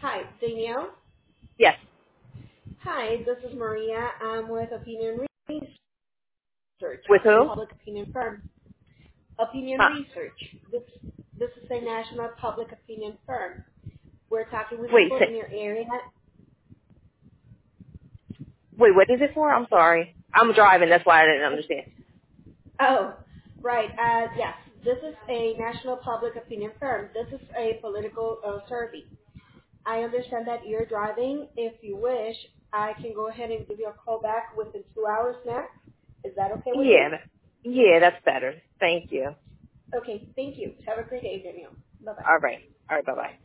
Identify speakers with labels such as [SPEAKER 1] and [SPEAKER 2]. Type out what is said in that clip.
[SPEAKER 1] Hi, Danielle.
[SPEAKER 2] Yes.
[SPEAKER 1] Hi, this is Maria. I'm with Opinion Research.
[SPEAKER 2] With
[SPEAKER 1] We're a
[SPEAKER 2] who?
[SPEAKER 1] public opinion firm. Opinion
[SPEAKER 2] Huh.
[SPEAKER 1] Research. This is a national public opinion firm. We're talking with
[SPEAKER 2] Wait,
[SPEAKER 1] people
[SPEAKER 2] say,
[SPEAKER 1] in your area.
[SPEAKER 2] wait, what is it for? I'm sorry. I'm driving, that's why I didn't understand.
[SPEAKER 1] Oh, right. Yes, this is a national public opinion firm. This is a political survey. I understand that you're driving. If you wish, I can go ahead and give you a call back within 2 hours max. Is that okay with you?
[SPEAKER 2] Yeah, that's better. Thank you.
[SPEAKER 1] Okay, thank you. Have a great day, Danielle. Bye-bye.
[SPEAKER 2] All right. All right, bye-bye.